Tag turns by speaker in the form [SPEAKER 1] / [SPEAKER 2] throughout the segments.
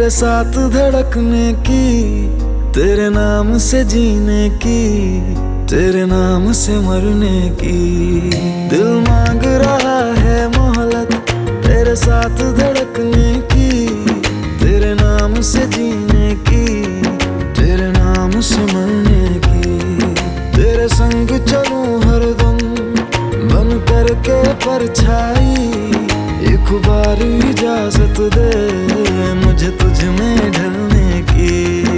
[SPEAKER 1] तेरे साथ धड़कने की, तेरे नाम से जीने की, तेरे नाम से मरने की। दिल मांग रहा है मोहलत तेरे साथ धड़कने की, तेरे नाम से जीने की, तेरे नाम से मरने की। तेरे संग चलूं हरदम बन करके परछाई, एक बार इजाजत दे मुझे तुझ में ढलने की।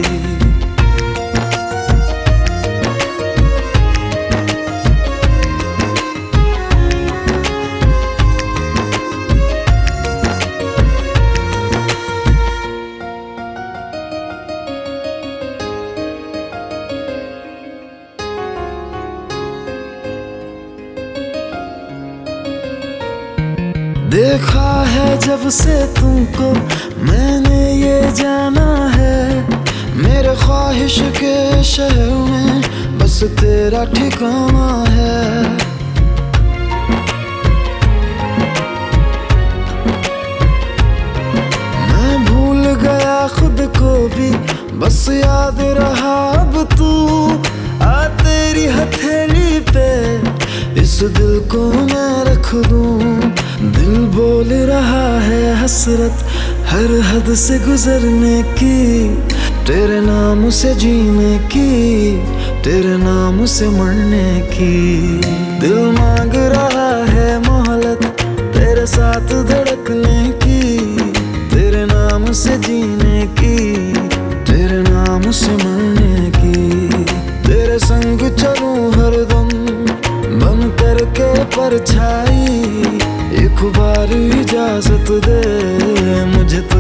[SPEAKER 1] देखा है जब से तुमको मैंने ये जाना है, मेरे ख्वाहिश के शहर में बस तेरा ठिकाना है। मैं भूल गया खुद को भी, बस याद रहा अब तू। आ तेरी हथेली पे इस दिल को मैं रख दूं, दिल बोल रहा है हसरत हर हद से गुजरने की, तेरे नाम से जीने की, तेरे नाम से मरने की। दिल मांग रहा है मोहलत तेरे साथ धड़कने की, तेरे नाम से जीने की, तेरे नाम से मरने की। तेरे संग चलूं हरदम बन करके परछाई, एक बार इजाजत दे मुझे